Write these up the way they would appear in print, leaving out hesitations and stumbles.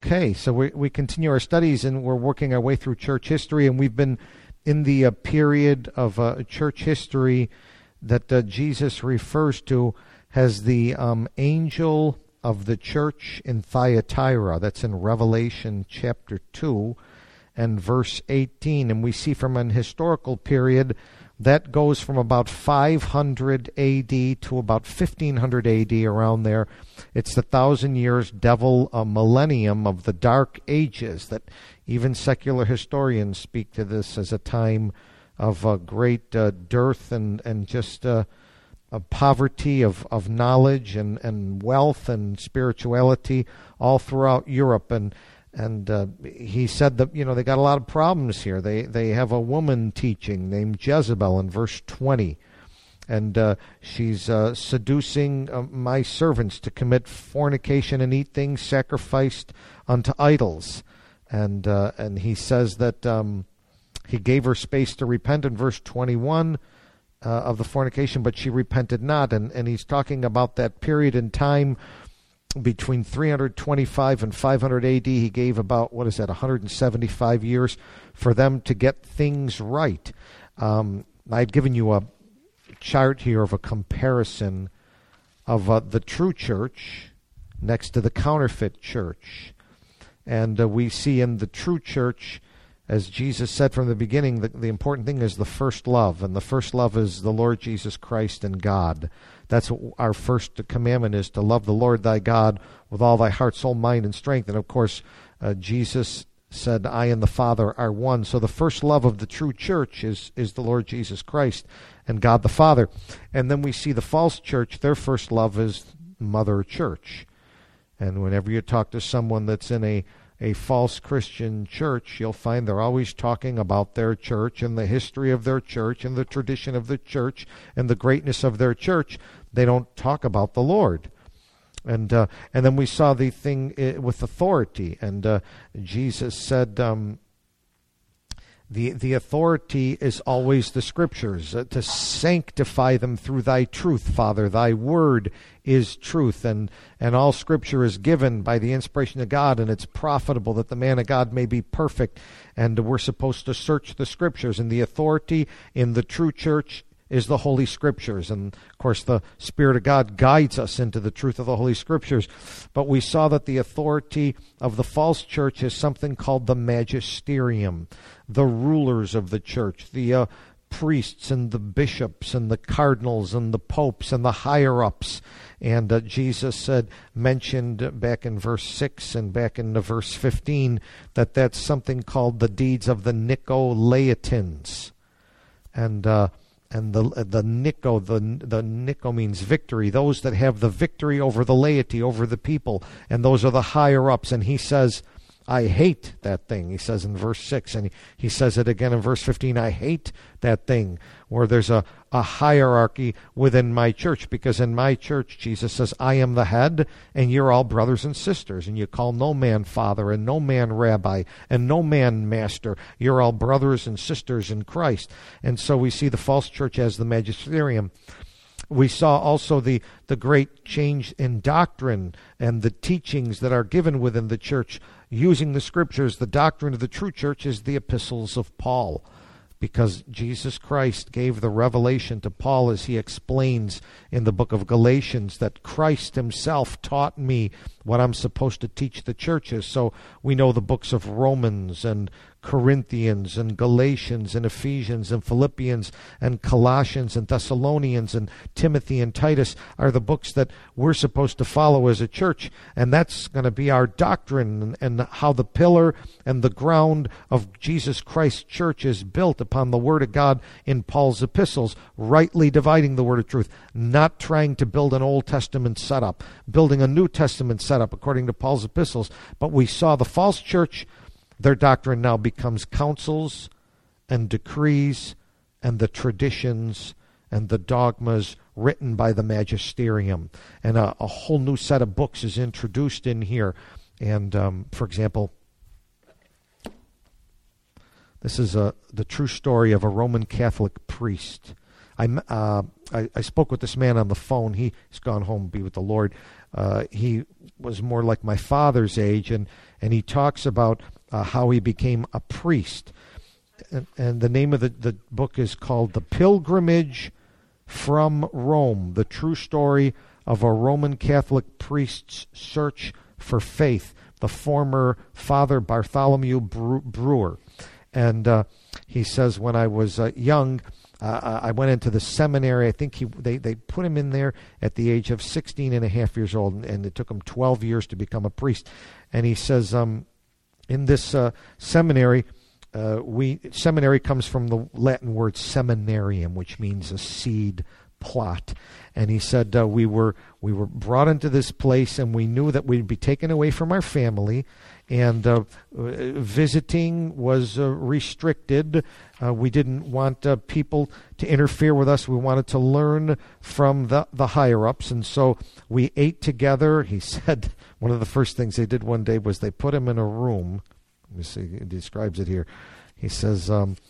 Okay, so we continue our studies, and we're working our way through church history, and we've been in the period of church history that Jesus refers to as the angel of the church in Thyatira. That's in Revelation chapter 2 and verse 18. And we see from an historical period that goes from about 500 A.D. to about 1500 A.D., around there. It's the 1,000 years devil millennium of the Dark Ages, that even secular historians speak to this as a time of great dearth and just poverty of knowledge and wealth and spirituality all throughout Europe. And he said that, they got a lot of problems here. They have a woman teaching named Jezebel in verse 20. And she's seducing my servants to commit fornication and eat things sacrificed unto idols. And he says that he gave her space to repent in verse 21 of the fornication, but she repented not. And he's talking about that period in time between 325 and 500 AD. He gave about, 175 years for them to get things right. I've given you a chart here of a comparison of the true church next to the counterfeit church. And we see in the true church, as Jesus said from the beginning, the important thing is the first love. And the first love is the Lord Jesus Christ and God. That's what our first commandment is, to love the Lord thy God with all thy heart, soul, mind, and strength. And of course, Jesus said, I and the Father are one. So the first love of the true church is the Lord Jesus Christ and God the Father. And then we see the false church, their first love is Mother Church. And whenever you talk to someone that's in a false Christian church, you'll find they're always talking about their church and the history of their church and the tradition of the church and the greatness of their church. They don't talk about the Lord. And then we saw the thing with authority. And Jesus said the authority is always the Scriptures, to sanctify them through thy truth, Father. Thy word is truth, and all Scripture is given by the inspiration of God, and it's profitable that the man of God may be perfect. And we're supposed to search the Scriptures, and the authority in the true church is the Holy Scriptures. And, of course, the Spirit of God guides us into the truth of the Holy Scriptures. But we saw that the authority of the false church is something called the magisterium, the rulers of the church, the priests and the bishops and the cardinals and the popes and the higher-ups. And Jesus mentioned back in verse 6 and back in verse 15 that that's something called the deeds of the Nicolaitans. And the Nico means victory, those that have the victory over the laity, over the people, and those are the higher-ups. And he says, I hate that thing, he says in verse 6, and he says it again in verse 15, I hate that thing, where there's a hierarchy within my church, because in my church, Jesus says, I am the head, and you're all brothers and sisters, and you call no man father, and no man rabbi, and no man master. You're all brothers and sisters in Christ. And so we see the false church as the magisterium. We saw also the great change in doctrine and the teachings that are given within the church using the Scriptures. The doctrine of the true church is the epistles of Paul, because Jesus Christ gave the revelation to Paul, as he explains in the book of Galatians, that Christ himself taught me what I'm supposed to teach the churches. So we know the books of Romans and Corinthians and Galatians and Ephesians and Philippians and Colossians and Thessalonians and Timothy and Titus are the books that we're supposed to follow as a church, and that's going to be our doctrine and how the pillar and the ground of Jesus Christ's church is built upon the Word of God in Paul's epistles, rightly dividing the word of truth, not trying to build an Old Testament setup, building a New Testament setup according to Paul's epistles. But we saw the false church, their doctrine now becomes councils and decrees and the traditions and the dogmas written by the magisterium. And a whole new set of books is introduced in here. And, for example, this is the true story of a Roman Catholic priest. I spoke with this man on the phone. He's gone home to be with the Lord. he was more like my father's age, and he talks about how he became a priest. And the name of the book is called The Pilgrimage from Rome, the true story of a Roman Catholic priest's search for faith, the former Father Bartholomew Brewer. And he says, when I was young, I went into the seminary. I think they put him in there at the age of 16 and a half years old, and it took him 12 years to become a priest. And he says, in this seminary, seminary comes from the Latin word seminarium, which means a seed plot. And he said we were brought into this place, and we knew that we'd be taken away from our family, and visiting was restricted. We didn't want people to interfere with us. We wanted to learn from the higher-ups, and so we ate together. He said one of the first things they did one day was they put him in a room. Let me see, he describes it here. He says,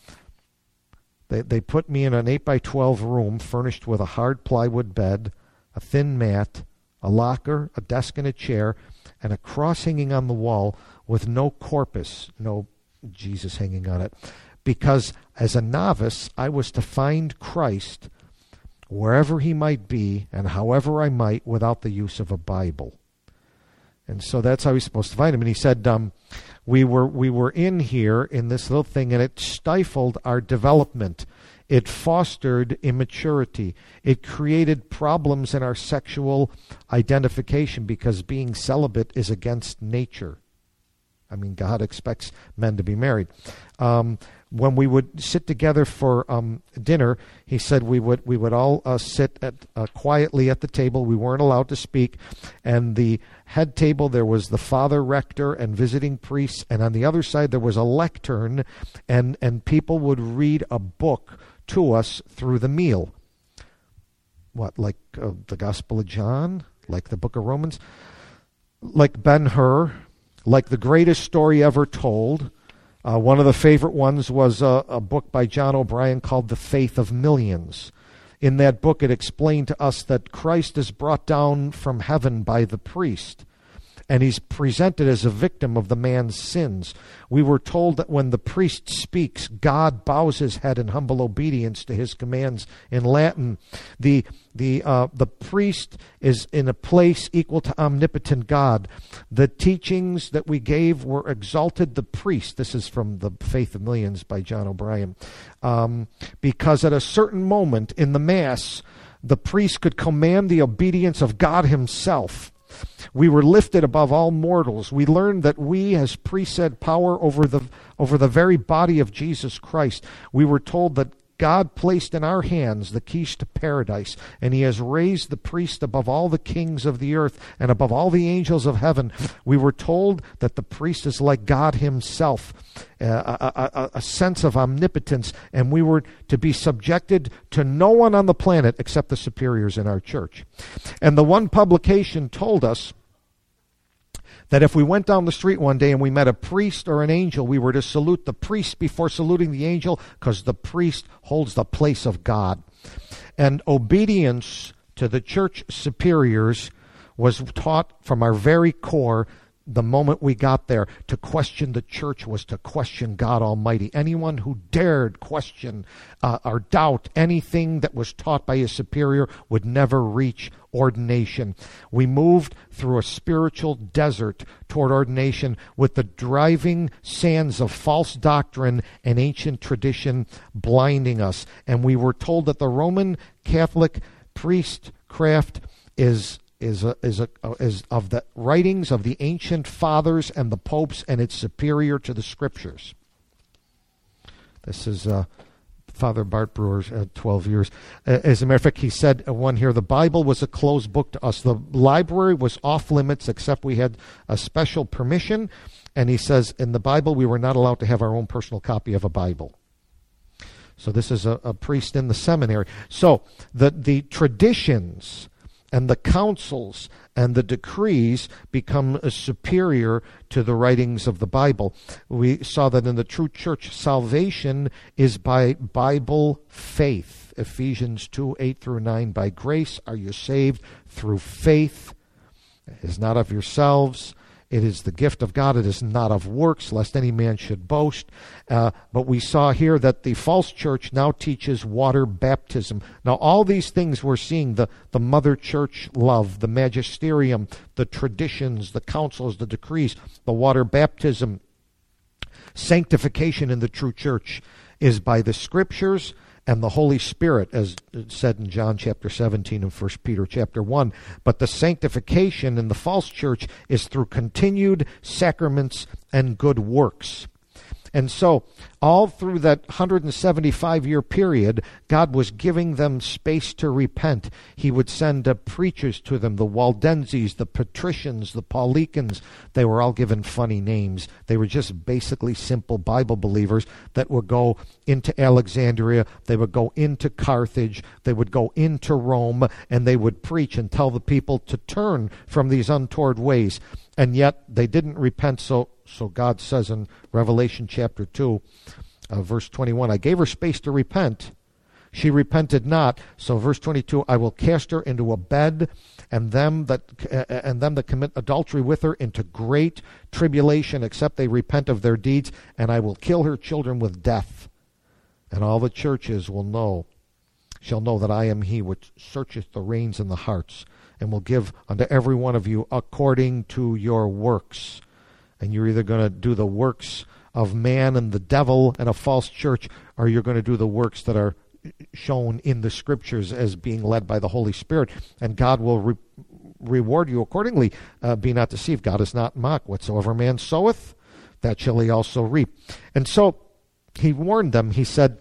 they put me in an 8x12 room furnished with a hard plywood bed, a thin mat, a locker, a desk and a chair, and a cross hanging on the wall with no corpus, no Jesus hanging on it, because as a novice I was to find Christ wherever he might be and however I might without the use of a Bible. And so that's how he's supposed to find him. And he said, we were in here in this little thing, and it stifled our development. It fostered immaturity. It created problems in our sexual identification, because being celibate is against nature. I mean, God expects men to be married. When we would sit together for dinner, he said we would all sit quietly at the table. We weren't allowed to speak. And the head table, there was the father rector and visiting priests, and on the other side there was a lectern, and people would read a book to us through the meal. What, like the Gospel of John? Like the book of Romans? Like Ben-Hur? Like the greatest story ever told? One of the favorite ones was a book by John O'Brien called The Faith of Millions. In that book, it explained to us that Christ is brought down from heaven by the priest, and he's presented as a victim of the man's sins. We were told that when the priest speaks, God bows his head in humble obedience to his commands. In Latin, the priest is in a place equal to omnipotent God. The teachings that we gave were exalted the priest. This is from The Faith of Millions by John O'Brien. Because at a certain moment in the Mass, the priest could command the obedience of God himself. We were lifted above all mortals. We learned that we, as priests, had power over the very body of Jesus Christ. We were told that God placed in our hands the keys to paradise, and he has raised the priest above all the kings of the earth and above all the angels of heaven. We were told that the priest is like God himself, a sense of omnipotence, and we were to be subjected to no one on the planet except the superiors in our church. And the one publication told us that if we went down the street one day and we met a priest or an angel, we were to salute the priest before saluting the angel, because the priest holds the place of God. And obedience to the church superiors was taught from our very core. The moment we got there, to question the church was to question God Almighty. Anyone who dared question or doubt anything that was taught by a superior would never reach ordination. We moved through a spiritual desert toward ordination, with the driving sands of false doctrine and ancient tradition blinding us. And we were told that the Roman Catholic priestcraft is of the writings of the ancient fathers and the popes, and it's superior to the scriptures. This is Father Bart Brewer's 12 years. As a matter of fact, he said one here, the Bible was a closed book to us. The library was off limits except we had a special permission. And he says in the Bible we were not allowed to have our own personal copy of a Bible. So this is a priest in the seminary. So the traditions and the councils and the decrees become superior to the writings of the Bible. We saw that in the true church, salvation is by Bible faith. Ephesians 2:8-9, by grace are you saved through faith, It is not of yourselves. It is the gift of God. It is not of works, lest any man should boast. But we saw here that the false church now teaches water baptism. Now, all these things we're seeing, the mother church love, the magisterium, the traditions, the councils, the decrees, the water baptism, sanctification in the true church is by the Scriptures and the Holy Spirit, as it said in John chapter 17 and 1 Peter chapter 1. But the sanctification in the false church is through continued sacraments and good works. And so, all through that 175-year period, God was giving them space to repent. He would send preachers to them, the Waldenses, the Patricians, the Paulicans. They were all given funny names. They were just basically simple Bible believers that would go into Alexandria, they would go into Carthage, they would go into Rome, and they would preach and tell the people to turn from these untoward ways. And yet, they didn't repent, so God says in Revelation chapter 2, verse 21, I gave her space to repent. She repented not. So verse 22, I will cast her into a bed, and them that commit adultery with her into great tribulation, except they repent of their deeds, and I will kill her children with death. And all the churches shall know that I am he which searcheth the reins and the hearts, and will give unto every one of you according to your works. And you're either going to do the works of man and the devil and a false church, or you're going to do the works that are shown in the Scriptures as being led by the Holy Spirit. And God will reward you accordingly. Be not deceived. God is not mocked. Whatsoever man soweth, that shall he also reap. And so he warned them. He said,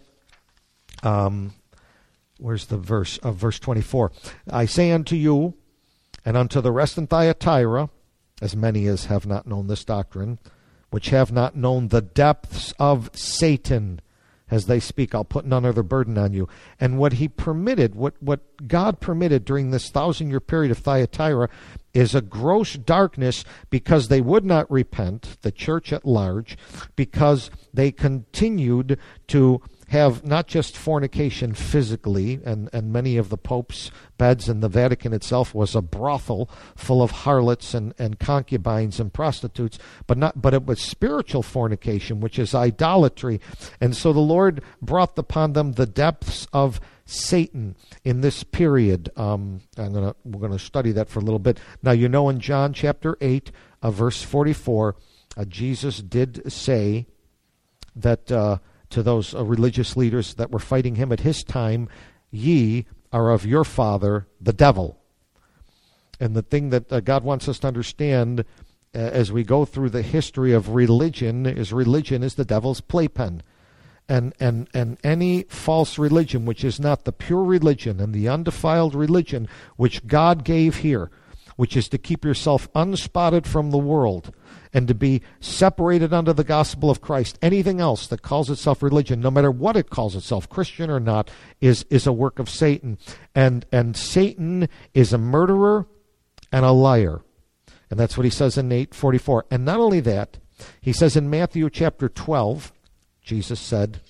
where's the verse? Verse 24. I say unto you, and unto the rest in Thyatira, as many as have not known this doctrine, which have not known the depths of Satan, as they speak, I'll put none other burden on you. And what he permitted, what God permitted during this 1,000-year period of Thyatira, is a gross darkness, because they would not repent, the church at large, because they continued to have not just fornication physically, and many of the Pope's beds, and the Vatican itself was a brothel full of harlots and concubines and prostitutes, but it was spiritual fornication, which is idolatry. And so the Lord brought upon them the depths of Satan in this period. We're going to study that for a little bit. Now, you know, in John chapter 8, verse 44, Jesus did say that to those religious leaders that were fighting him at his time, ye are of your father, the devil. And the thing that God wants us to understand as we go through the history of religion is the devil's playpen. And any false religion, which is not the pure religion and the undefiled religion which God gave here, which is to keep yourself unspotted from the world and to be separated under the gospel of Christ. Anything else that calls itself religion, no matter what it calls itself, Christian or not, is a work of Satan. And Satan is a murderer and a liar. And that's what he says in 8:44. And not only that, he says in Matthew chapter 12, Jesus said,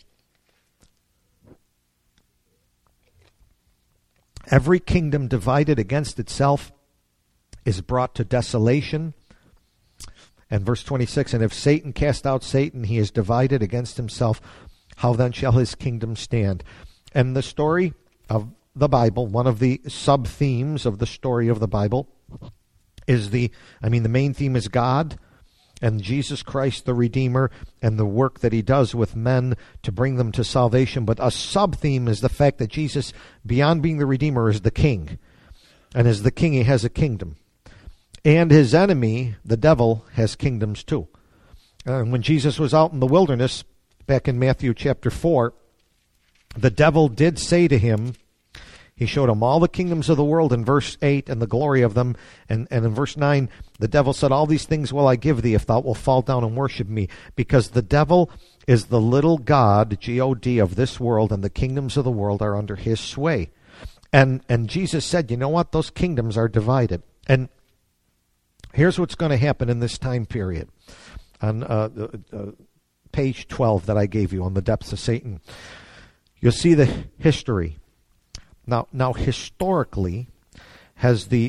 every kingdom divided against itself is brought to desolation. And verse 26, and if Satan cast out Satan, he is divided against himself. How then shall his kingdom stand? And the story of the Bible, one of the sub-themes of the story of the Bible, is the main theme is God and Jesus Christ the Redeemer and the work that he does with men to bring them to salvation. But a sub-theme is the fact that Jesus, beyond being the Redeemer, is the King. And as the King, he has a kingdom. And his enemy, the devil, has kingdoms too. And when Jesus was out in the wilderness, back in Matthew chapter 4, the devil did say to him, he showed him all the kingdoms of the world in verse 8 and the glory of them. And in verse 9, the devil said, all these things will I give thee if thou wilt fall down and worship me. Because the devil is the little god, G-O-D, of this world, and the kingdoms of the world are under his sway. And Jesus said, you know what? Those kingdoms are divided. And here's what's going to happen in this time period. On page 12 that I gave you on the depths of Satan, you'll see the history. Now, historically, has the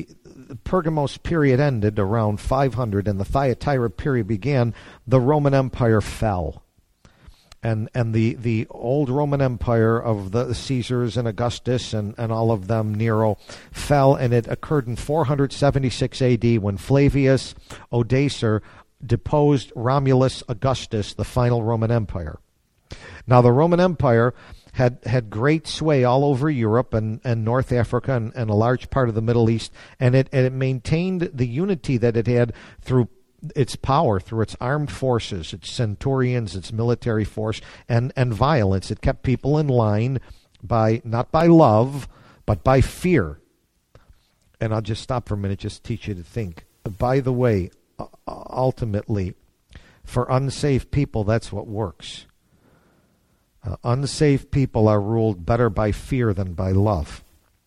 Pergamos period ended around 500 and the Thyatira period began, the Roman Empire fell. And the old Roman Empire of the Caesars and Augustus and all of them, Nero, fell, and it occurred in 476 AD when Flavius Odoacer deposed Romulus Augustus, the final Roman Empire. Now, the Roman Empire had great sway all over Europe and North Africa and a large part of the Middle East, and it maintained the unity that it had through its power, through its armed forces, its centurions, its military force, and violence. It kept people in line not by love, but by fear. And I'll just stop for a minute, just teach you to think. By the way, ultimately, for unsaved people, that's what works. Unsaved people are ruled better by fear than by love.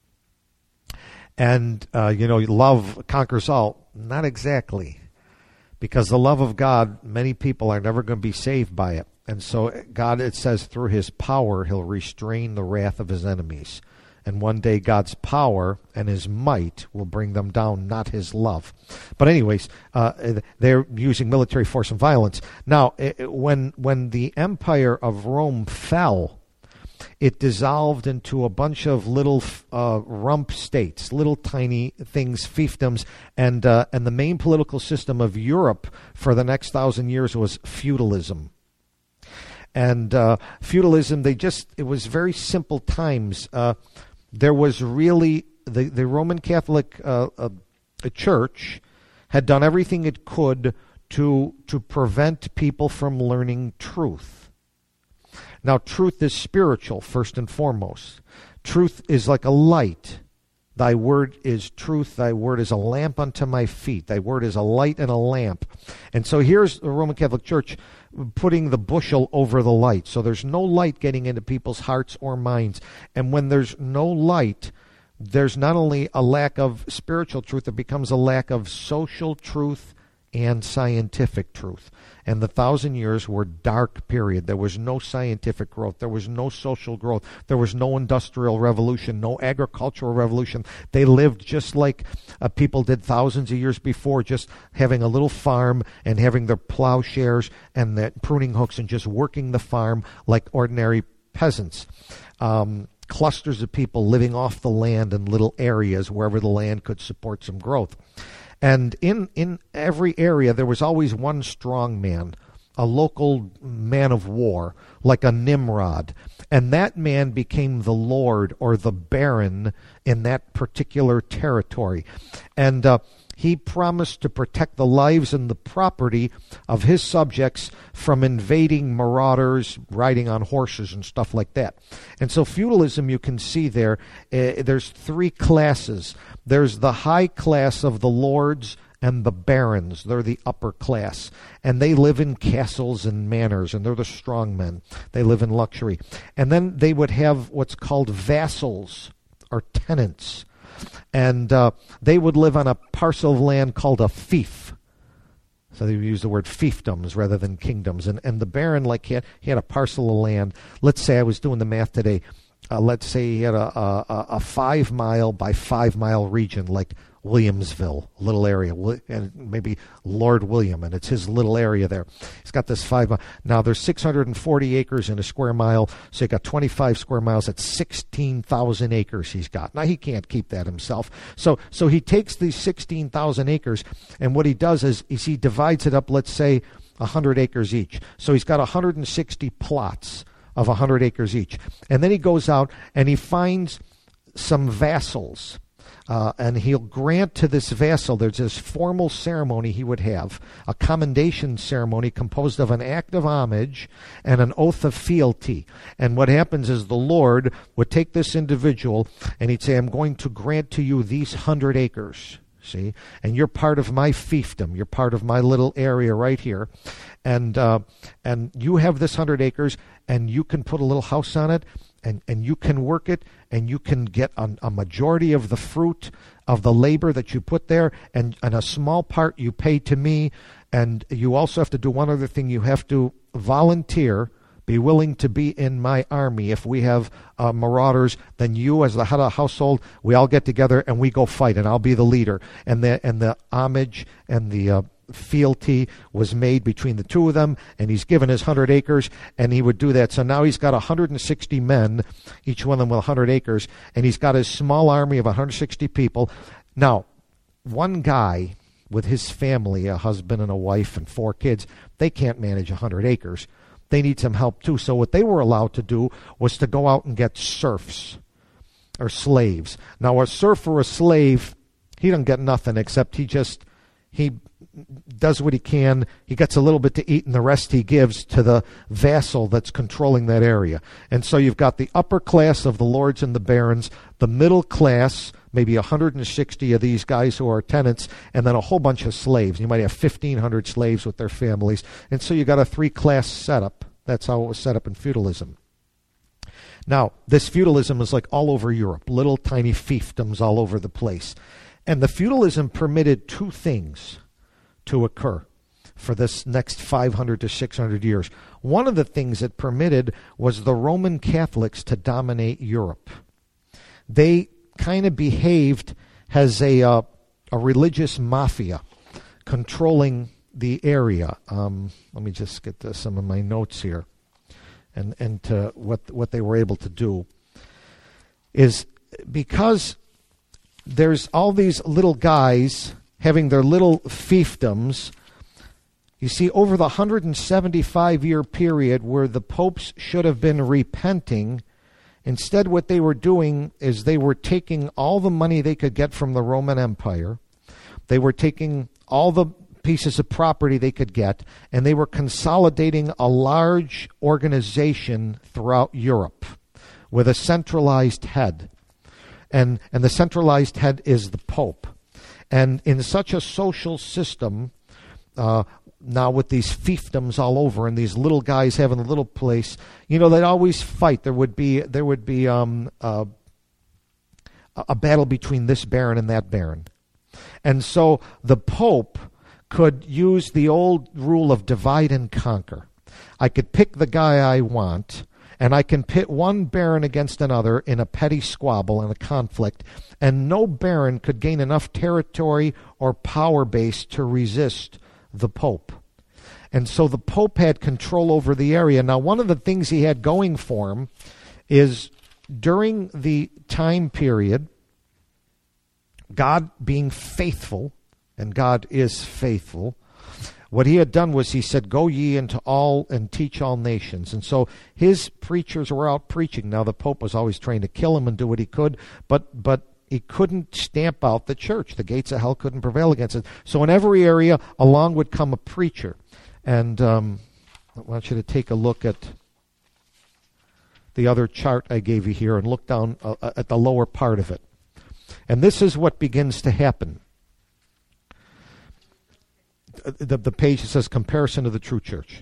And, love conquers all. Not exactly. Because the love of God, many people are never going to be saved by it. And so God, it says, through his power, he'll restrain the wrath of his enemies. And one day God's power and his might will bring them down, not his love. But anyways, they're using military force and violence. Now, when the empire of Rome fell, it dissolved into a bunch of little rump states, little tiny things, fiefdoms, and the main political system of Europe for the next 1,000 years was feudalism. And feudalism, it was very simple times. There was really, the Roman Catholic Church had done everything it could to prevent people from learning truth. Now, truth is spiritual, first and foremost. Truth is like a light. Thy word is truth. Thy word is a lamp unto my feet. Thy word is a light and a lamp. And so here's the Roman Catholic Church putting the bushel over the light. So there's no light getting into people's hearts or minds. And when there's no light, there's not only a lack of spiritual truth, it becomes a lack of social truth and scientific truth. And the 1,000 years were dark period. There was no scientific growth. There was no social growth. There was no industrial revolution, no agricultural revolution. They lived just like people did thousands of years before, just having a little farm and having their plowshares and the pruning hooks and just working the farm like ordinary peasants. Clusters of people living off the land in little areas wherever the land could support some growth. And in every area, there was always one strong man, a local man of war, like a Nimrod. And that man became the lord or the baron in that particular territory. And he promised to protect the lives and the property of his subjects from invading marauders riding on horses and stuff like that. And so feudalism, you can see there, there's three classes. There's the high class of the lords and the barons. They're the upper class. And they live in castles and manors, and they're the strong men. They live in luxury. And then they would have what's called vassals or tenants. And they would live on a parcel of land called a fief. So they would use the word fiefdoms rather than kingdoms. And the baron, like he had a parcel of land. Let's say I was doing the math today. Let's say he had a 5 mile by 5 mile region, like Williamsville, little area, and maybe Lord William, and it's his little area there. He's got this 5 mile. Now there's 640 acres in a square mile, so you got 25 square miles. That's 16,000 acres he's got. Now he can't keep that himself, so he takes these 16,000 acres, and what he does is he divides it up. Let's say 100 acres each. So he's got 160 plots of 100 acres each, and then he goes out and he finds some vassals. And he'll grant to this vassal, there's this formal ceremony he would have, a commendation ceremony composed of an act of homage and an oath of fealty. And what happens is the Lord would take this individual and he'd say, I'm going to grant to you these 100 acres. See? And you're part of my fiefdom. You're part of my little area right here. And you have this 100 acres, and you can put a little house on it, and you can work it, and you can get a majority of the fruit of the labor that you put there, and a small part you pay to me. And you also have to do one other thing. You have to volunteer be willing to be in my army. If we have marauders, then you as the head of the household, we all get together and we go fight, and I'll be the leader. And the homage and the fealty was made between the two of them, and he's given his 100 acres, and he would do that. So now he's got 160 men, each one of them with 100 acres, and he's got his small army of 160 people. Now, one guy with his family, a husband and a wife and 4 kids, they can't manage 100 acres. They need some help too. So what they were allowed to do was to go out and get serfs or slaves. Now, a serf or a slave, he doesn't get nothing except he does what he can. He gets a little bit to eat, and the rest he gives to the vassal that's controlling that area. And so you've got the upper class of the lords and the barons, the middle class, maybe 160 of these guys who are tenants, and then a whole bunch of slaves. You might have 1,500 slaves with their families. And so you got a 3-class setup. That's how it was set up in feudalism. Now, this feudalism is like all over Europe, little tiny fiefdoms all over the place. And the feudalism permitted 2 things to occur for this next 500 to 600 years. One of the things it permitted was the Roman Catholics to dominate Europe. They kind of behaved as a religious mafia controlling the area. Let me just get to some of my notes here, and to what they were able to do is because there's all these little guys having their little fiefdoms. You see, over the 175-year period where the popes should have been repenting, instead what they were doing is they were taking all the money they could get from the Roman Empire. They were taking all the pieces of property they could get, and they were consolidating a large organization throughout Europe with a centralized head. And the centralized head is the Pope. And in such a social system, now with these fiefdoms all over and these little guys having a little place, they'd always fight. There would be a battle between this baron and that baron. And so the Pope could use the old rule of divide and conquer. I could pick the guy I want, and I can pit one baron against another in a petty squabble and a conflict, and no baron could gain enough territory or power base to resist the Pope. And so the Pope had control over the area. Now, one of the things he had going for him is during the time period, God being faithful, and God is faithful, what he had done was he said, "Go ye into all and teach all nations." And so his preachers were out preaching. Now the Pope was always trying to kill him and do what he could, but he couldn't stamp out the church. The gates of hell couldn't prevail against it. So in every area, along would come a preacher. And I want you to take a look at the other chart I gave you here and look down at the lower part of it. And this is what begins to happen. The page that says comparison of the true church.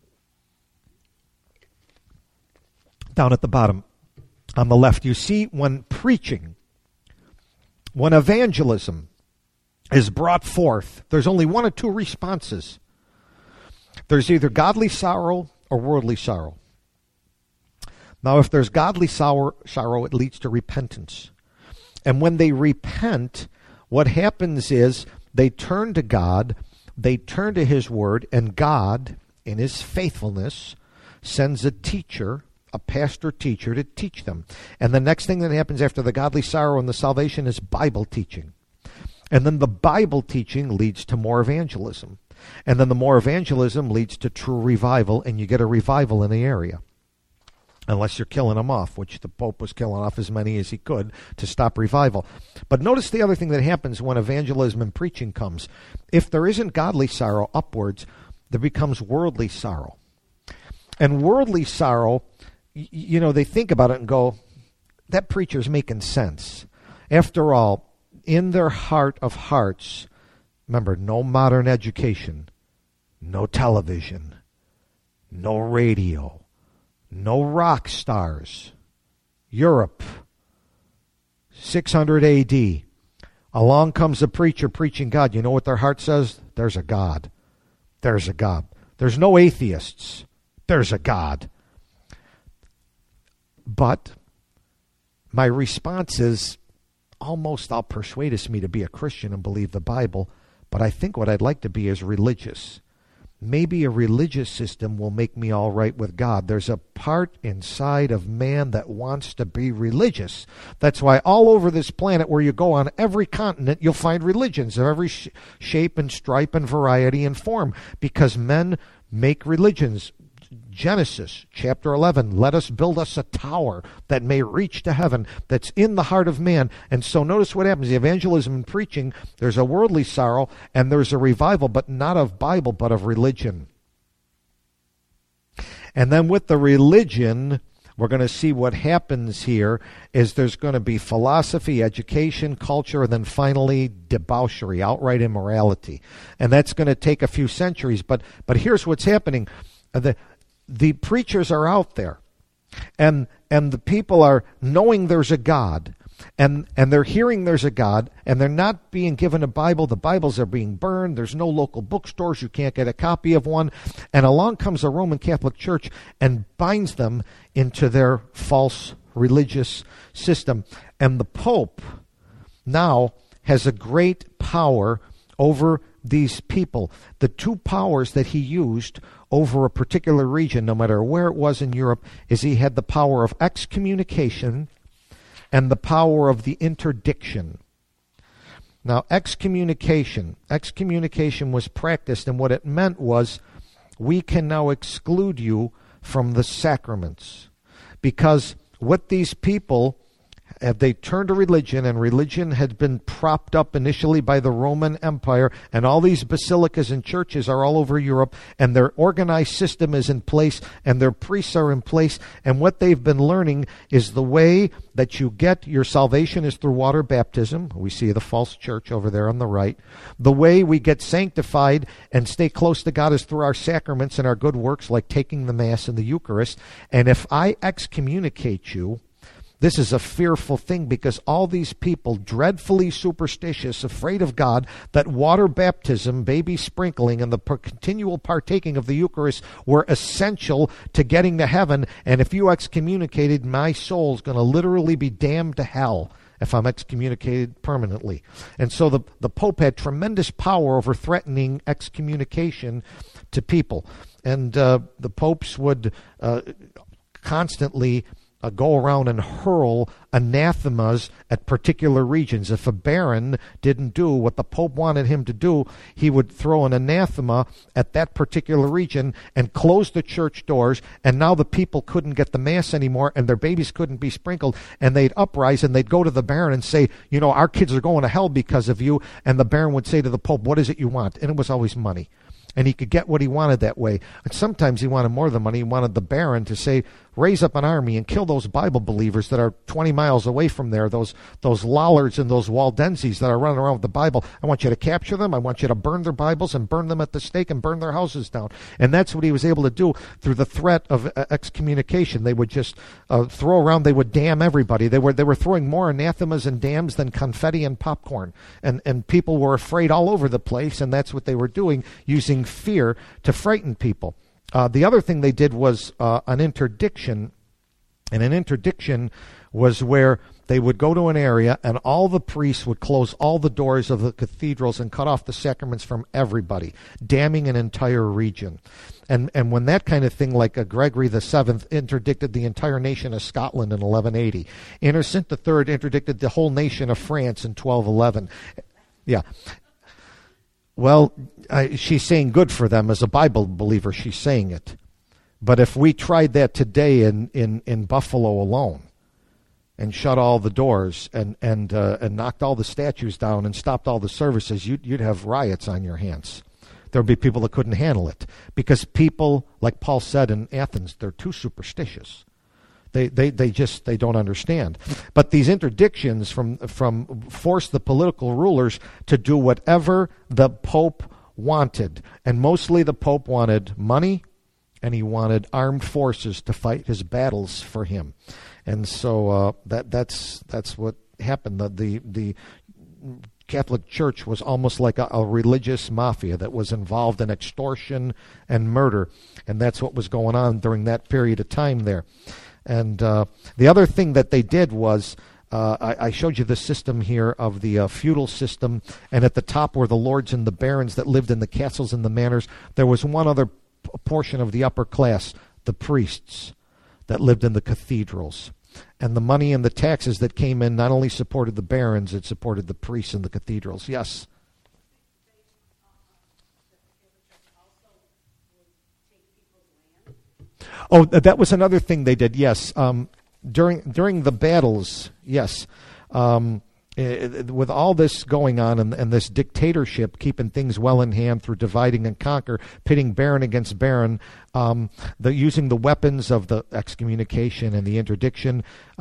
Down at the bottom on the left, you see when preaching, when evangelism is brought forth, there's only one of 2 responses. There's either godly sorrow or worldly sorrow. Now, if there's godly sorrow, it leads to repentance. And when they repent, what happens is they turn to God, they turn to his word, and God, in his faithfulness, sends a teacher, a pastor teacher, to teach them. And the next thing that happens after the godly sorrow and the salvation is Bible teaching. And then the Bible teaching leads to more evangelism. And then the more evangelism leads to true revival, and you get a revival in the area. Unless you're killing them off, which the Pope was killing off as many as he could to stop revival. But notice the other thing that happens when evangelism and preaching comes. If there isn't godly sorrow upwards, there becomes worldly sorrow. And worldly sorrow, they think about it and go, that preacher's making sense. After all, in their heart of hearts, remember, no modern education, no television, no radio, no rock stars. Europe, 600 AD. Along comes a preacher preaching God. You know what their heart says? There's a God. There's a God. There's no atheists. There's a God. But my response is, almost all persuadest me to be a Christian and believe the Bible, but I think what I'd like to be is religious. Maybe a religious system will make me all right with God. There's a part inside of man that wants to be religious. That's why all over this planet, where you go on every continent, you'll find religions of every shape and stripe and variety and form, because men make religions. Genesis chapter 11, let us build us a tower that may reach to heaven, that's in the heart of man. And so notice what happens. The evangelism and preaching, there's a worldly sorrow and there's a revival, but not of Bible, but of religion. And then with the religion, we're going to see what happens here is there's going to be philosophy, education, culture, and then finally debauchery, outright immorality. And that's going to take a few centuries. But here's what's happening. The preachers are out there, and the people are knowing there's a God, and they're hearing there's a God, and they're not being given a Bible. The Bibles are being burned. There's no local bookstores. You can't get a copy of one. And along comes the Roman Catholic Church and binds them into their false religious system. And the Pope now has a great power over these people. The two powers that he used over a particular region, no matter where it was in Europe, is he had the power of excommunication and the power of the interdiction. Now, excommunication was practiced, and what it meant was, we can now exclude you from the sacraments. Because what these people, they turned to religion, and religion had been propped up initially by the Roman Empire, and all these basilicas and churches are all over Europe, and their organized system is in place, and their priests are in place, and what they've been learning is the way that you get your salvation is through water baptism. We see the false church over there on the right. The way we get sanctified and stay close to God is through our sacraments and our good works, like taking the Mass and the Eucharist. And if I excommunicate you, this is a fearful thing, because all these people, dreadfully superstitious, afraid of God, that water baptism, baby sprinkling, and the continual partaking of the Eucharist were essential to getting to heaven. And if you excommunicated, my soul's going to literally be damned to hell if I'm excommunicated permanently. And so the Pope had tremendous power over threatening excommunication to people. And the popes would constantly go around and hurl anathemas at particular regions. If a baron didn't do what the Pope wanted him to do, he would throw an anathema at that particular region and close the church doors, and now the people couldn't get the Mass anymore, and their babies couldn't be sprinkled, and they'd uprise and they'd go to the baron and say, you know, our kids are going to hell because of you. And the baron would say to the Pope, what is it you want? And it was always money. And he could get what he wanted that way. And sometimes he wanted more than money. He wanted the baron to say, raise up an army and kill those Bible believers that are 20 miles away from there, those Lollards and those Waldenses that are running around with the Bible. I want you to capture them. I want you to burn their Bibles and burn them at the stake and burn their houses down. And that's what he was able to do through the threat of excommunication. They would just throw around, they would damn everybody. They were throwing more anathemas and damns than confetti and popcorn. And people were afraid all over the place, and that's what they were doing, using fear to frighten people. The other thing they did was an interdiction, and an interdiction was where they would go to an area and all the priests would close all the doors of the cathedrals and cut off the sacraments from everybody, damning an entire region. And when that kind of thing, like Gregory VII interdicted the entire nation of Scotland in 1180. Innocent III interdicted the whole nation of France in 1211. Yeah. Well, she's saying good for them. As a Bible believer, she's saying it. But if we tried that today in Buffalo alone, and shut all the doors and knocked all the statues down and stopped all the services, you'd have riots on your hands. There would be people that couldn't handle it, because people, like Paul said in Athens, they're too superstitious. They don't understand. But these interdictions from force the political rulers to do whatever the Pope wanted. And mostly the Pope wanted money, and he wanted armed forces to fight his battles for him. And so that's what happened. The Catholic Church was almost like a religious mafia that was involved in extortion and murder. And that's what was going on during that period of time there. And the other thing that they did was, I showed you the system here of the feudal system, and at the top were the lords and the barons that lived in the castles and the manors. There was one other portion of the upper class, the priests, that lived in the cathedrals. And the money and the taxes that came in not only supported the barons, it supported the priests in the cathedrals. Yes? Oh, that was another thing they did, yes. During the battles, yes. With all this going on and this dictatorship keeping things well in hand through divide and conquer, pitting baron against baron, using the weapons of the excommunication and the interdiction,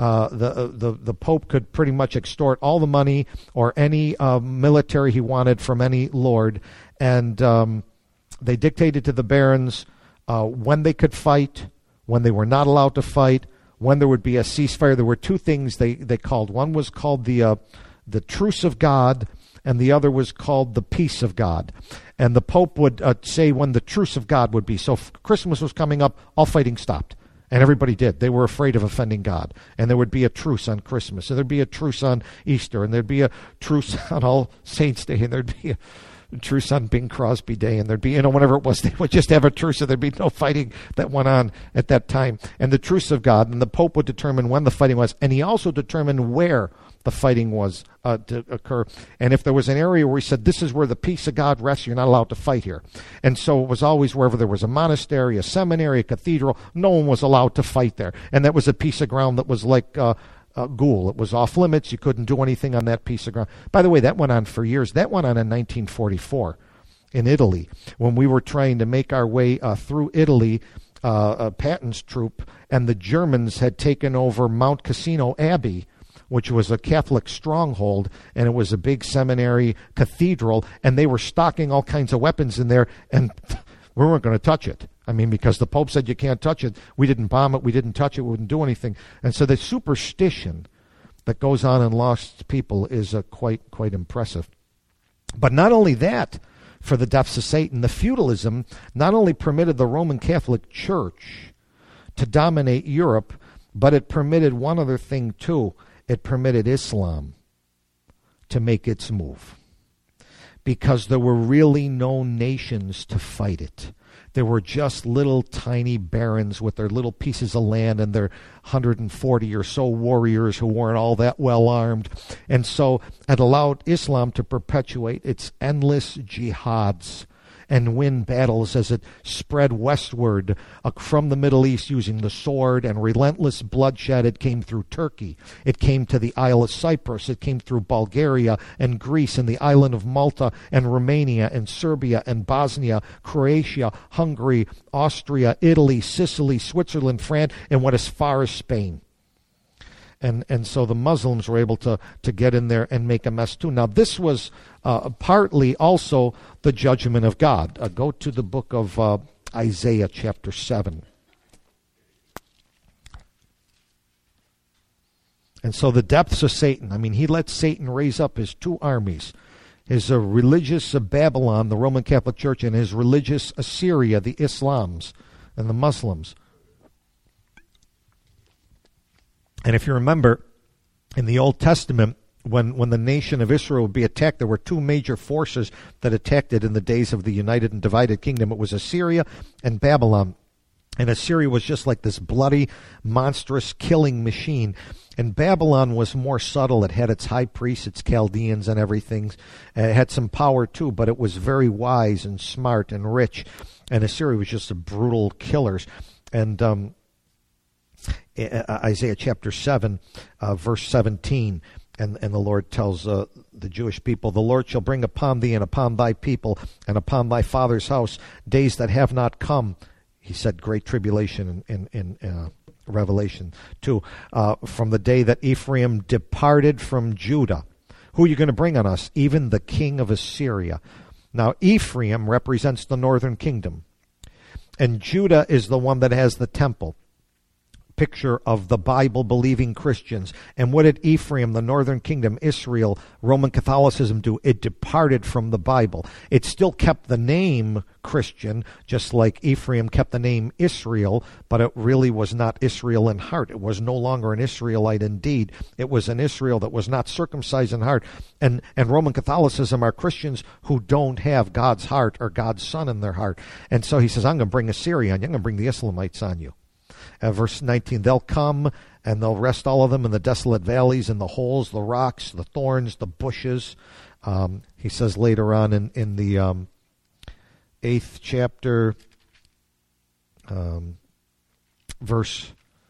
the Pope could pretty much extort all the money or any military he wanted from any lord, and they dictated to the barons when they could fight, when they were not allowed to fight, when there would be a ceasefire. There were two things they called. One was called the truce of God, and the other was called the peace of God. And the Pope would say when the truce of God would be. So if Christmas was coming up, all fighting stopped. And everybody did. They were afraid of offending God. And there would be a truce on Christmas. And there'd be a truce on Easter. And there'd be a truce on All Saints' Day. And there'd be a truce on Bing Crosby Day, and there'd be, whatever it was, they would just have a truce, so there'd be no fighting that went on at that time. And the truce of God, and the Pope would determine when the fighting was, and he also determined where the fighting was to occur. And if there was an area where he said, this is where the peace of God rests, you're not allowed to fight here. And so it was always wherever there was a monastery, a seminary, a cathedral, no one was allowed to fight there. And that was a piece of ground that was like Gaul. It was off limits. You couldn't do anything on that piece of ground. By the way, that went on for years. That went on in 1944 in Italy when we were trying to make our way through Italy, Patton's troop, and the Germans had taken over Mount Cassino Abbey, which was a Catholic stronghold, and it was a big seminary cathedral, and they were stocking all kinds of weapons in there, and we weren't going to touch it. I mean, because the Pope said you can't touch it. We didn't bomb it. We didn't touch it. We wouldn't do anything. And so the superstition that goes on in lost people is quite impressive. But not only that, for the depths of Satan, the feudalism not only permitted the Roman Catholic Church to dominate Europe, but it permitted one other thing too. It permitted Islam to make its move, because there were really no nations to fight it. There were just little tiny barons with their little pieces of land and their 140 or so warriors who weren't all that well armed. And so it allowed Islam to perpetuate its endless jihads and win battles as it spread westward from the Middle East using the sword and relentless bloodshed. It came through Turkey. It came to the Isle of Cyprus. It came through Bulgaria and Greece and the island of Malta and Romania and Serbia and Bosnia, Croatia, Hungary, Austria, Italy, Sicily, Switzerland, France, and went as far as Spain. And so the Muslims were able to get in there and make a mess too. Now this was partly also the judgment of God. Go to the book of Isaiah chapter 7. And so the depths of Satan, I mean, he let Satan raise up his two armies. His religious Babylon, the Roman Catholic Church, and his religious Assyria, the Islams and the Muslims. And if you remember, in the Old Testament, when the nation of Israel would be attacked, there were two major forces that attacked it in the days of the united and divided kingdom. It was Assyria and Babylon. And Assyria was just like this bloody, monstrous killing machine. And Babylon was more subtle. It had its high priests, its Chaldeans and everything. It had some power too, but it was very wise and smart and rich. And Assyria was just a brutal killers. And Isaiah chapter 7, verse 17, and the Lord tells the Jewish people, the Lord shall bring upon thee and upon thy people and upon thy father's house days that have not come. He said great tribulation in Revelation 2, from the day that Ephraim departed from Judah. Who are you going to bring on us? Even the king of Assyria. Now Ephraim represents the northern kingdom, and Judah is the one that has the temple. picture of the Bible-believing Christians. And what did Ephraim, the northern kingdom, Israel, Roman Catholicism do? It departed from the Bible. It still kept the name Christian, just like Ephraim kept the name Israel, but it really was not Israel in heart. It was no longer an Israelite in deed. It was an Israel that was not circumcised in heart. And Roman Catholicism are Christians who don't have God's heart or God's Son in their heart. And so he says, I'm going to bring Assyria on you. I'm going to bring the Islamites on you. Verse 19, they'll come and they'll rest all of them in the desolate valleys, in the holes, the rocks, the thorns, the bushes. He says later on in the 8th chapter, verse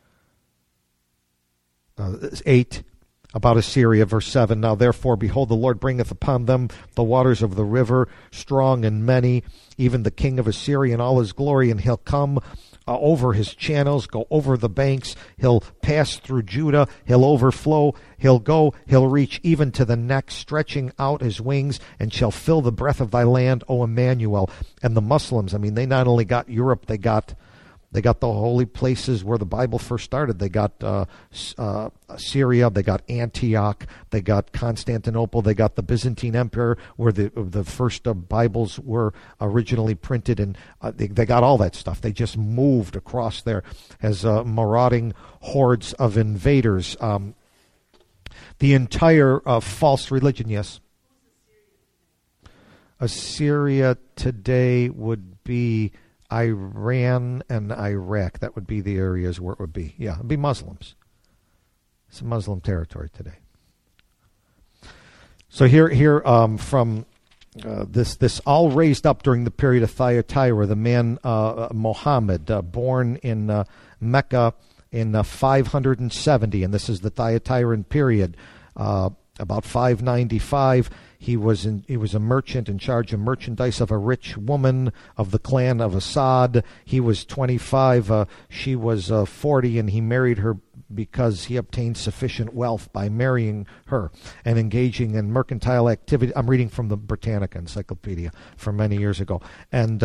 8, about Assyria, verse 7, now therefore, behold, the Lord bringeth upon them the waters of the river, strong and many, even the king of Assyria in all his glory, and he'll come over his channels, go over the banks, he'll pass through Judah, he'll overflow, he'll reach even to the neck, stretching out his wings, and shall fill the breadth of thy land, O Emmanuel. And the Muslims, I mean, they not only got Europe, they got the holy places where the Bible first started. They got Syria, they got Antioch, they got Constantinople, they got the Byzantine Empire where the first Bibles were originally printed, and they got all that stuff. They just moved across there as marauding hordes of invaders. The entire false religion, yes? Assyria today would be Iran and Iraq. That would be the areas where it would be. Yeah, it would be Muslims. It's a Muslim territory today. So here from this all raised up during the period of Thyatira, the man Muhammad, born in Mecca in 570, and this is the Thyatiran period, about 595. He was a merchant in charge of merchandise of a rich woman of the clan of Assad. He was 25, she was 40, and he married her because he obtained sufficient wealth by marrying her and engaging in mercantile activity. I'm reading from the Britannica Encyclopedia from many years ago. And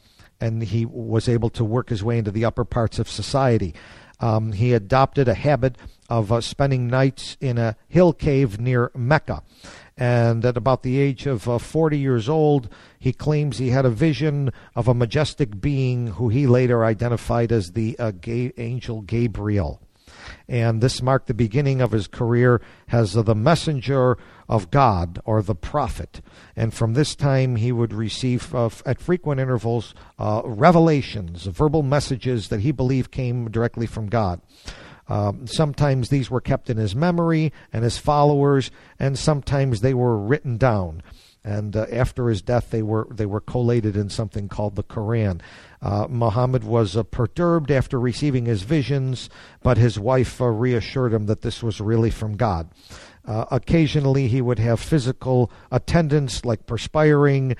he was able to work his way into the upper parts of society. He adopted a habit of spending nights in a hill cave near Mecca. And at about the age of 40 years old, he claims he had a vision of a majestic being who he later identified as the angel Gabriel. And this marked the beginning of his career as the messenger of God, or the prophet. And from this time he would receive at frequent intervals revelations, verbal messages that he believed came directly from God. Sometimes these were kept in his memory and his followers, and sometimes they were written down. And after his death, they were collated in something called the Quran. Muhammad was perturbed after receiving his visions, but his wife reassured him that this was really from God. Occasionally, he would have physical attendants like perspiring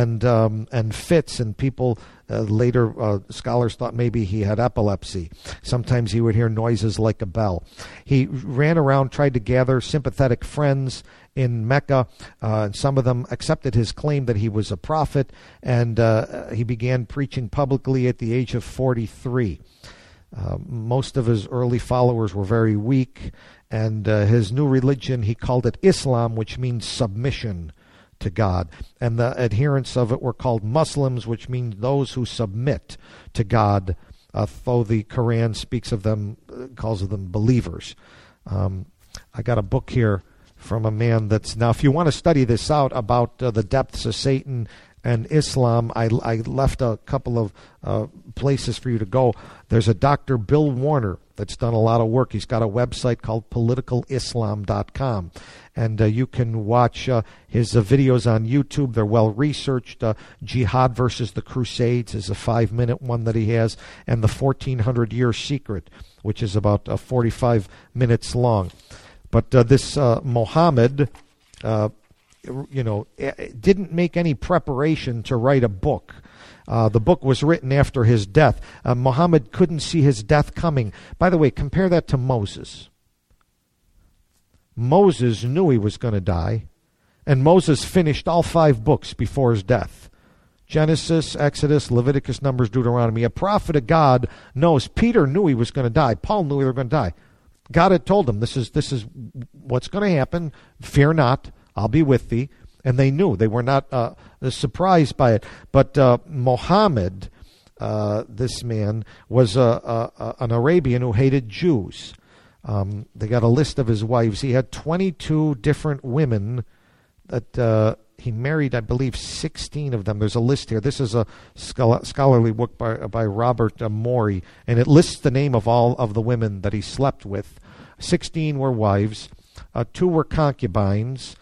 and fits, and people later scholars thought maybe he had epilepsy. Sometimes he would hear noises like a bell. He ran around, tried to gather sympathetic friends in Mecca, and some of them accepted his claim that he was a prophet, and he began preaching publicly at the age of 43. Most of his early followers were very weak, and his new religion, he called it Islam, which means submission to God. And the adherents of it were called Muslims, which means those who submit to God, though the Quran speaks of them, calls them believers. I got a book here from a man that's, now if you want to study this out about the depths of Satan and Islam, I left a couple of places for you to go. There's a Dr. Bill Warner that's done a lot of work. He's got a website called politicalislam.com, and you can watch his videos on YouTube. They're well researched. Jihad versus the Crusades is a 5-minute one that he has, and the 1400-year secret, which is about 45 minutes long. But this Muhammad, didn't make any preparation to write a book. The book was written after his death. Muhammad couldn't see his death coming. By the way, compare that to Moses. Moses knew he was going to die, and Moses finished all 5 books before his death. Genesis, Exodus, Leviticus, Numbers, Deuteronomy. A prophet of God knows. Peter knew he was going to die. Paul knew they were going to die. God had told them, this is what's going to happen. Fear not, I'll be with thee. And they knew. They were not surprised by it. But Muhammad, this man, was an Arabian who hated Jews. They got a list of his wives. He had 22 different women that he married, I believe, 16 of them. There's a list here. This is a scholarly book by Robert Morey, and it lists the name of all of the women that he slept with. 16 were wives. 2 were concubines.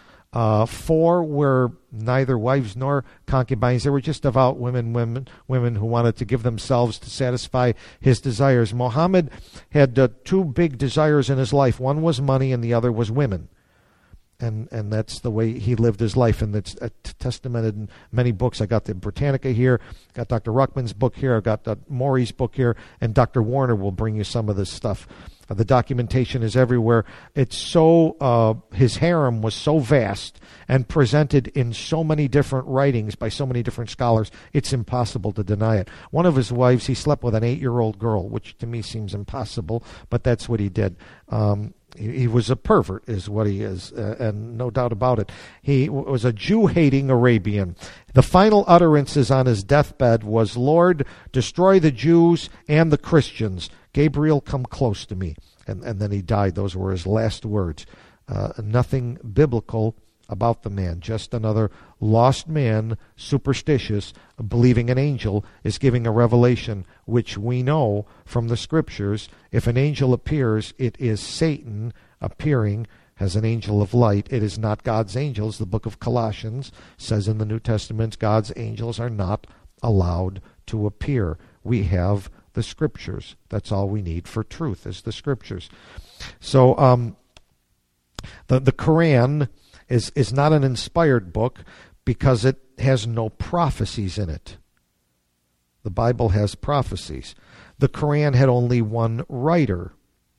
4 were neither wives nor concubines. They were just devout women who wanted to give themselves to satisfy his desires. Muhammad had 2 big desires in his life. One was money and the other was women. And that's the way he lived his life, and it's testamented in many books. I got the Britannica here, got Dr. Ruckman's book here, I've got Morey's book here, and Dr. Warner will bring you some of this stuff. The documentation is everywhere. It's so, his harem was so vast and presented in so many different writings by so many different scholars, it's impossible to deny it. One of his wives, he slept with an 8-year-old girl, which to me seems impossible, but that's what he did. He was a pervert, is what he is, and no doubt about it. He was a Jew-hating Arabian. The final utterances on his deathbed was, Lord, destroy the Jews and the Christians. Gabriel, come close to me. And then he died. Those were his last words. Nothing biblical about the man. Just another lost man, superstitious, believing an angel is giving a revelation, which we know from the Scriptures. If an angel appears, it is Satan appearing as an angel of light. It is not God's angels. The book of Colossians says in the New Testament, God's angels are not allowed to appear. We have the Scriptures. That's all we need for truth, is the Scriptures. So the Quran is not an inspired book because it has no prophecies in it. The Bible has prophecies. The Quran had only one writer.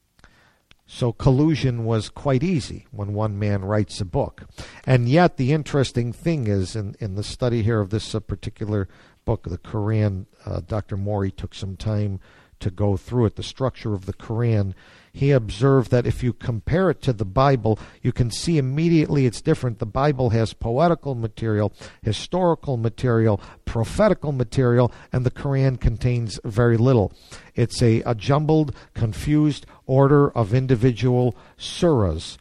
So collusion was quite easy when one man writes a book. And yet the interesting thing is, in the study here of this particular book, the Quran, Dr. Morey took some time to go through it, the structure of the Quran. He observed that if you compare it to the Bible, you can see immediately it's different. The Bible has poetical material, historical material, prophetical material, and the Quran contains very little. It's a jumbled, confused order of individual surahs.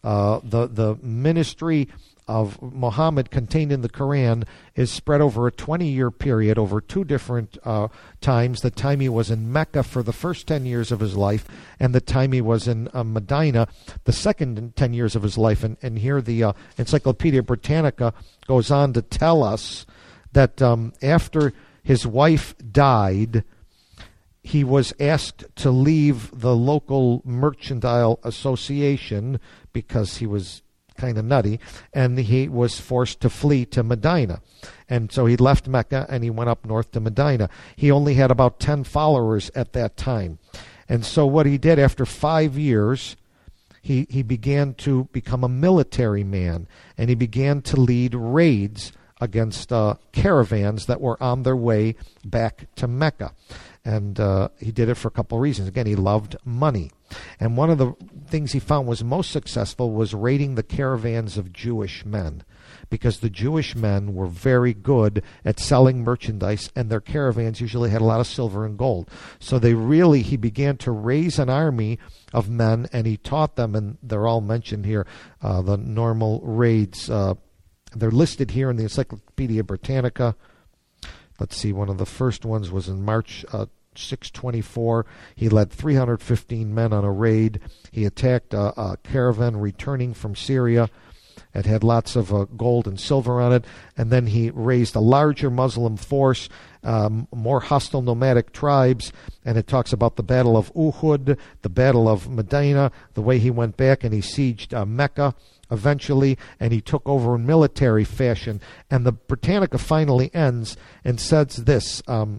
The ministry of Muhammad contained in the Quran is spread over a 20-year period, over 2 different times. The time he was in Mecca for the first 10 years of his life, and the time he was in Medina, the second 10 years of his life. And here the Encyclopedia Britannica goes on to tell us that after his wife died, he was asked to leave the local mercantile association because he was kind of nutty, and he was forced to flee to Medina. And so he left Mecca and he went up north to Medina. He only had about 10 followers at that time. And so what he did after 5 years, he began to become a military man, and he began to lead raids against caravans that were on their way back to Mecca. And he did it for a couple of reasons. Again, he loved money. And one of the things he found was most successful was raiding the caravans of Jewish men, because the Jewish men were very good at selling merchandise, and their caravans usually had a lot of silver and gold. So he began to raise an army of men, and he taught them, and they're all mentioned here, the normal raids. They're listed here in the Encyclopedia Britannica. Let's see, one of the first ones was in March 624. He led 315 men on a raid. He attacked a caravan returning from Syria. It had lots of gold and silver on it. And then he raised a larger Muslim force, more hostile nomadic tribes. And it talks about the Battle of Uhud, the Battle of Medina, the way he went back and he sieged Mecca eventually, and he took over in military fashion. And the Britannica finally ends and says this,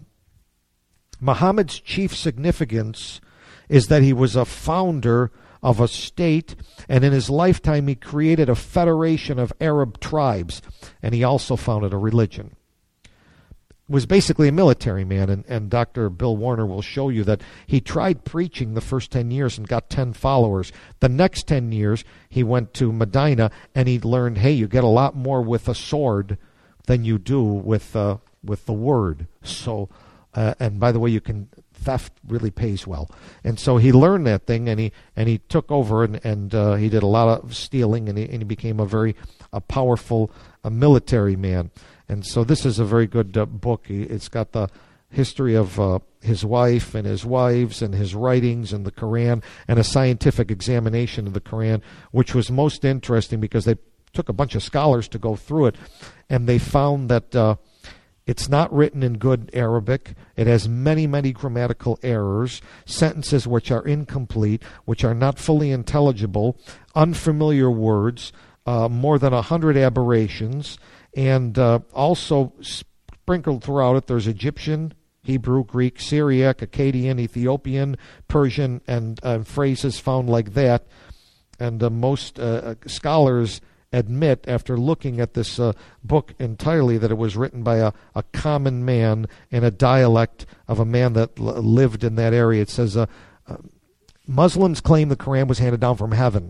Muhammad's chief significance is that he was a founder of a state, and in his lifetime he created a federation of Arab tribes, and he also founded a religion. was basically a military man, and Dr. Bill Warner will show you that he tried preaching the first 10 years and got 10 followers. The next 10 years, he went to Medina, and he learned, hey, you get a lot more with a sword than you do with the word. So, and by the way, theft really pays well. And so he learned that thing, and he took over, and he did a lot of stealing, and he became a powerful military man. And so this is a very good book. It's got the history of his wife and his wives and his writings and the Quran, and a scientific examination of the Quran, which was most interesting because they took a bunch of scholars to go through it, and they found that it's not written in good Arabic. It has many, many grammatical errors, sentences which are incomplete, which are not fully intelligible, unfamiliar words, more than 100 aberrations, and also sprinkled throughout it, there's Egyptian, Hebrew, Greek, Syriac, Akkadian, Ethiopian, Persian, and phrases found like that. And most scholars admit, after looking at this book entirely, that it was written by a common man in a dialect of a man that lived in that area. It says, Muslims claim the Quran was handed down from heaven,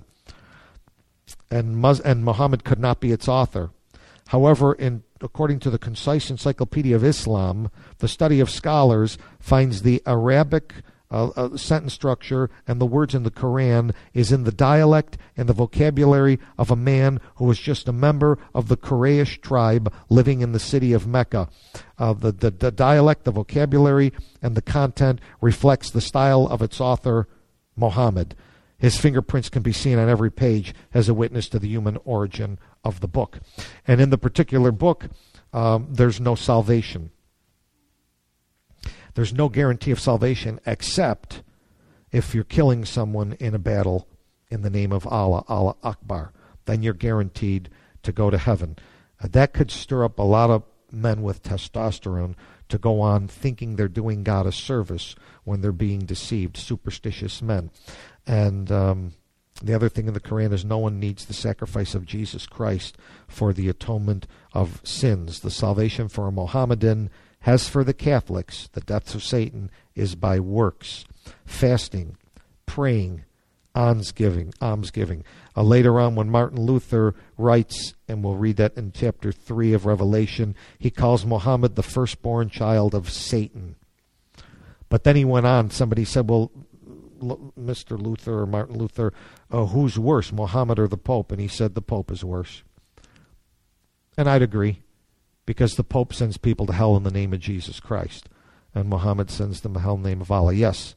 and Muhammad could not be its author. However, according to the Concise Encyclopedia of Islam, the study of scholars finds the Arabic sentence structure and the words in the Quran is in the dialect and the vocabulary of a man who was just a member of the Quraysh tribe living in the city of Mecca. The dialect, the vocabulary, and the content reflects the style of its author, Muhammad. His fingerprints can be seen on every page as a witness to the human origin of the book. And in the particular book, there's no salvation. There's no guarantee of salvation except if you're killing someone in a battle in the name of Allah, Allah Akbar. Then you're guaranteed to go to heaven. That could stir up a lot of men with testosterone to go on thinking they're doing God a service when they're being deceived, superstitious men. And the other thing in the Quran is no one needs the sacrifice of Jesus Christ for the atonement of sins. The salvation for a Mohammedan, as for the Catholics, the death of Satan is by works, fasting, praying, almsgiving. Later on, when Martin Luther writes, and we'll read that in chapter 3 of Revelation, he calls Muhammad the firstborn child of Satan. But then he went on, somebody said, well, Mr. Luther or Martin Luther, who's worse, Muhammad or the Pope? And he said the Pope is worse. And I'd agree, because the Pope sends people to hell in the name of Jesus Christ, and Muhammad sends them to hell in the name of Allah. Yes?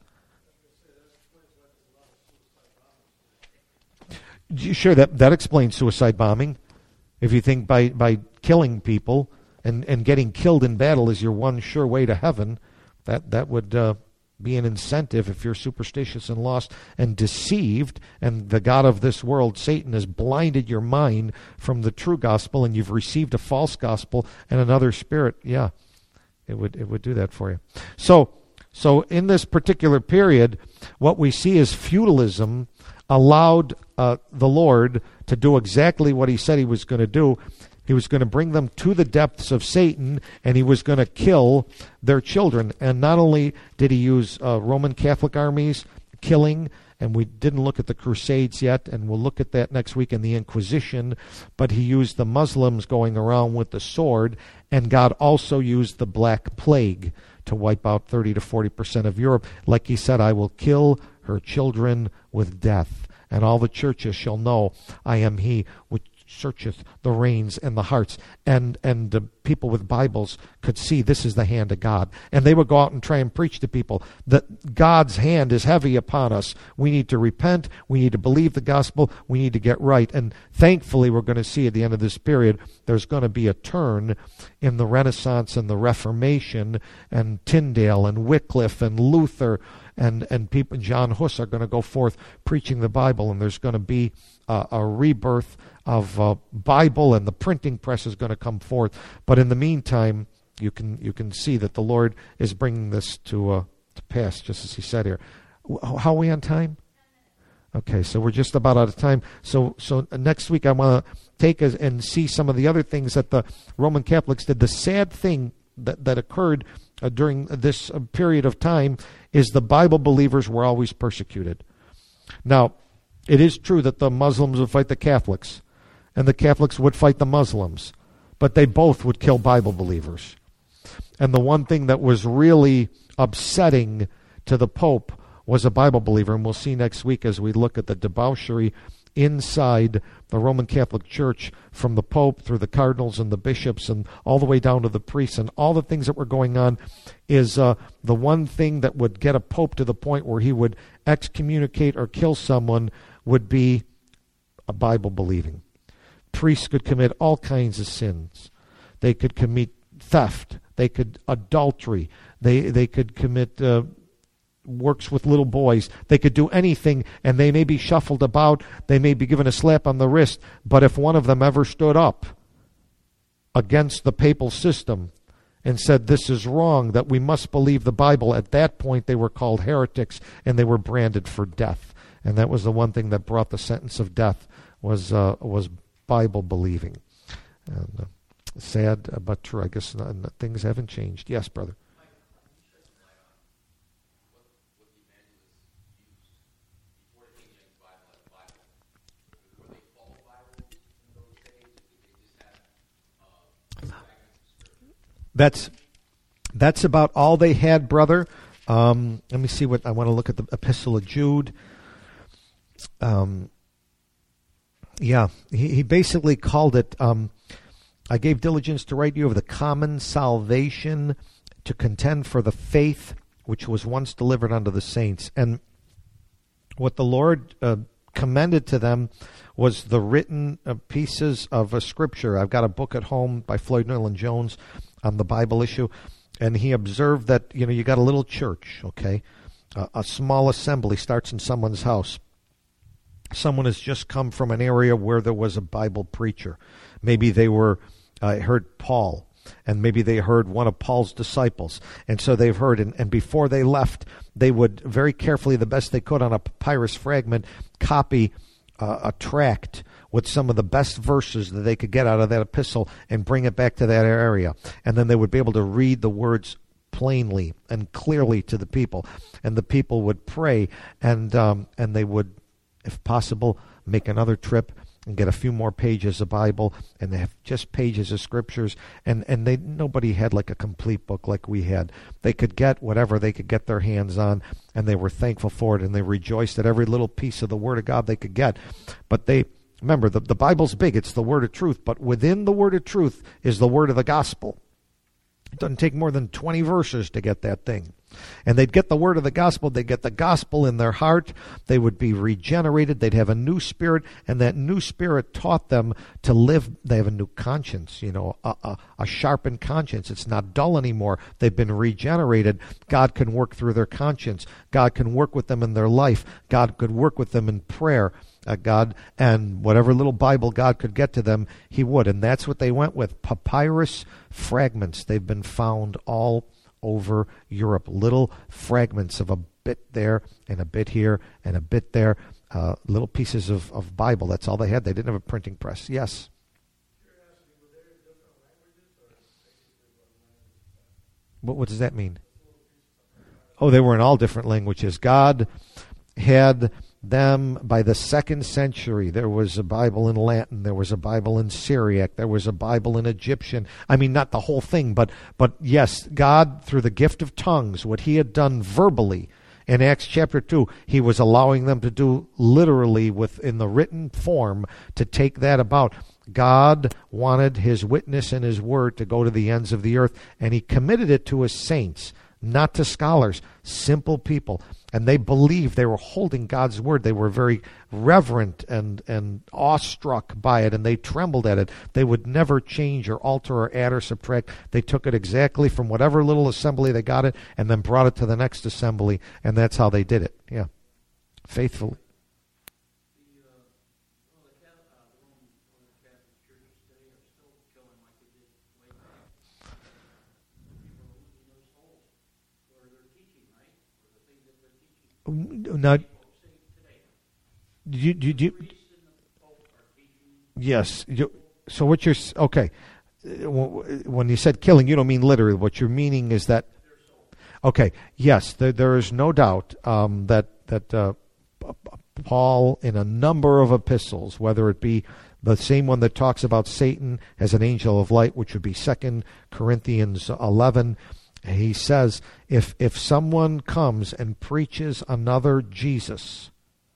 Sure, that explains suicide bombing. If you think by killing people and getting killed in battle is your one sure way to heaven, that would be an incentive if you're superstitious and lost and deceived, and the god of this world, Satan, has blinded your mind from the true gospel, and you've received a false gospel and another spirit. Yeah, it would do that for you. So in this particular period, what we see is feudalism allowed the Lord to do exactly what he said he was going to do. He was going to bring them to the depths of Satan, and he was going to kill their children. And not only did he use Roman Catholic armies killing, and we didn't look at the Crusades yet, and we'll look at that next week in the Inquisition, but he used the Muslims going around with the sword, and God also used the Black Plague to wipe out 30 to 40% of Europe. Like he said, I will kill her children with death, and all the churches shall know I am he which searcheth the reins and the hearts. And the people with Bibles could see this is the hand of God. And they would go out and try and preach to people that God's hand is heavy upon us. We need to repent. We need to believe the gospel. We need to get right. And thankfully, we're going to see at the end of this period, there's going to be a turn in the Renaissance and the Reformation, and Tyndale and Wycliffe and Luther and people, John Huss, are going to go forth preaching the Bible, and there's going to be a rebirth of Bible, and the printing press is going to come forth. But in the meantime, you can see that the Lord is bringing this to pass, just as he said here. How are we on time? Okay, so we're just about out of time. So next week I want to take and see some of the other things that the Roman Catholics did. The sad thing that occurred during this period of time is the Bible believers were always persecuted. Now, it is true that the Muslims would fight the Catholics, and the Catholics would fight the Muslims, but they both would kill Bible believers. And the one thing that was really upsetting to the Pope was a Bible believer, and we'll see next week as we look at the debauchery inside the Roman Catholic Church, from the Pope through the cardinals and the bishops and all the way down to the priests, and all the things that were going on. Is the one thing that would get a Pope to the point where he would excommunicate or kill someone would be a Bible believing. Priests could commit all kinds of sins. They could commit theft. They could adultery. They could commit works with little boys. They could do anything, and they may be shuffled about. They may be given a slap on the wrist. But if one of them ever stood up against the papal system and said, this is wrong, that we must believe the Bible, at that point they were called heretics, and they were branded for death. And that was the one thing that brought the sentence of death, was Bible believing. And, sad but true. I guess things haven't changed. Yes, brother. That's about all they had, brother. Let me see what I want to look at, the Epistle of Jude. He basically called it, I gave diligence to write you of the common salvation, to contend for the faith which was once delivered unto the saints. And what the Lord commended to them was the written pieces of Scripture. I've got a book at home by Floyd Newland Jones on the Bible issue, and he observed that, you got a little church, okay? A small assembly starts in someone's house. Someone has just come from an area where there was a Bible preacher. Maybe they heard Paul, and maybe they heard one of Paul's disciples. And so they've heard, and before they left, they would very carefully, the best they could on a papyrus fragment, copy a tract with some of the best verses that they could get out of that epistle and bring it back to that area. And then they would be able to read the words plainly and clearly to the people. And the people would pray, and they would, if possible, make another trip and get a few more pages of Bible, and they have just pages of scriptures, and nobody had like a complete book like we had. They could get whatever they could get their hands on, and they were thankful for it, and they rejoiced at every little piece of the Word of God they could get. But remember, the Bible's big, it's the Word of truth, but within the Word of truth is the Word of the gospel. It doesn't take more than 20 verses to get that thing. And they'd get the word of the gospel. They'd get the gospel in their heart. They would be regenerated. They'd have a new spirit, and that new spirit taught them to live. They have a new conscience, a sharpened conscience. It's not dull anymore. They've been regenerated. God can work through their conscience. God can work with them in their life. God could work with them in prayer. God, and whatever little Bible God could get to them, he would. And that's what they went with. Papyrus fragments. They've been found all over Europe. Little fragments of a bit there and a bit here and a bit there. Little pieces of Bible. That's all they had. They didn't have a printing press. Yes? What does that mean? Oh, they were in all different languages. God had them by the 2nd century. There was a Bible in Latin. There was a Bible in Syriac. There was a Bible in Egyptian. I mean, not the whole thing, but yes, God, through the gift of tongues, what he had done verbally in Acts chapter 2, he was allowing them to do literally within the written form, to take that about. God wanted his witness and his word to go to the ends of the earth, and he committed it to his saints, not to scholars, simple people. And they believed, they were holding God's word. They were very reverent and awestruck by it, and they trembled at it. They would never change or alter or add or subtract. They took it exactly from whatever little assembly they got it, and then brought it to the next assembly, and that's how they did it. Yeah, faithfully. Now, yes. So what you're okay? when you said killing, you don't mean literally. What you're meaning is that, okay, yes, there is no doubt that Paul, in a number of epistles, whether it be the same one that talks about Satan as an angel of light, which would be 2 Corinthians 11, he says, if someone comes and preaches another Jesus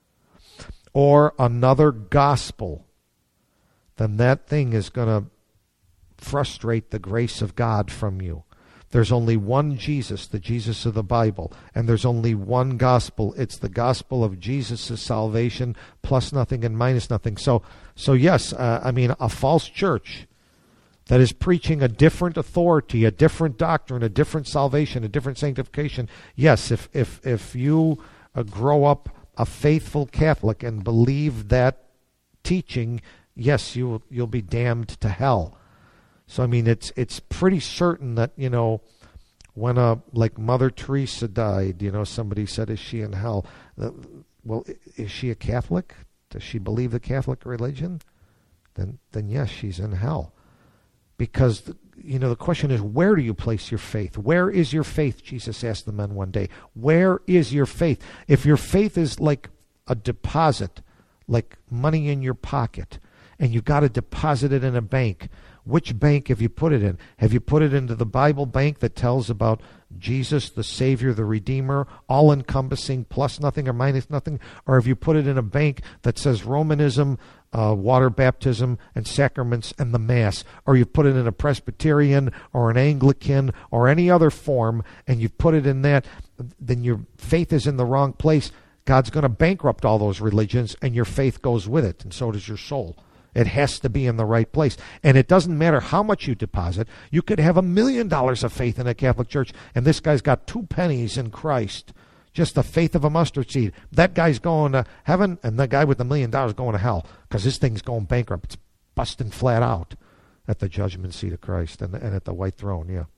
or another gospel, then that thing is going to frustrate the grace of God from you. There's only one Jesus, the Jesus of the Bible, and there's only one gospel. It's the gospel of Jesus' salvation, plus nothing and minus nothing. So yes, a false church that is preaching a different authority, a different doctrine, a different salvation, a different sanctification. Yes, if you grow up a faithful Catholic and believe that teaching, yes, you'll be damned to hell. So it's pretty certain that, when like Mother Teresa died, somebody said, "Is she in hell?" Well, is she a Catholic? Does she believe the Catholic religion? Then yes, she's in hell. Because the question is, where do you place your faith? Where is your faith? Jesus asked the men one day. Where is your faith? If your faith is like a deposit, like money in your pocket, and you've got to deposit it in a bank, which bank have you put it in? Have you put it into the Bible bank that tells about Jesus, the Savior, the Redeemer, all-encompassing, plus nothing or minus nothing? Or have you put it in a bank that says Romanism, water baptism, and sacraments, and the Mass? Or you've put it in a Presbyterian or an Anglican or any other form, and you've put it in that, then your faith is in the wrong place. God's going to bankrupt all those religions, and your faith goes with it, and so does your soul. It has to be in the right place. And it doesn't matter how much you deposit. You could have $1 million of faith in a Catholic church, and this guy's got 2 pennies in Christ. Just the faith of a mustard seed. That guy's going to heaven, and the guy with $1 million going to hell, because this thing's going bankrupt. It's busting flat out at the judgment seat of Christ and at the white throne, yeah.